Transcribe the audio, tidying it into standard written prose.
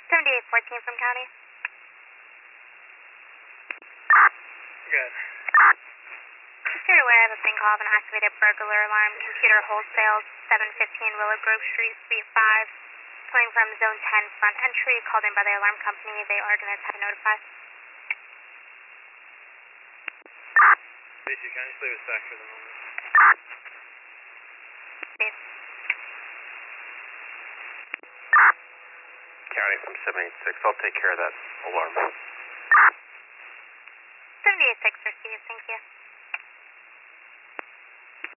7814 from county. Good. If you're aware of a thing called an activated burglar alarm, computer wholesale, 715 Willow Grove Street, Suite 5, coming from Zone 10 front entry, called in by the alarm company. They are going to have to notify. Stacy, can I just leave a sec for the moment? Steve. County from 786, I'll take care of that alarm. 786 for Steve, thank you.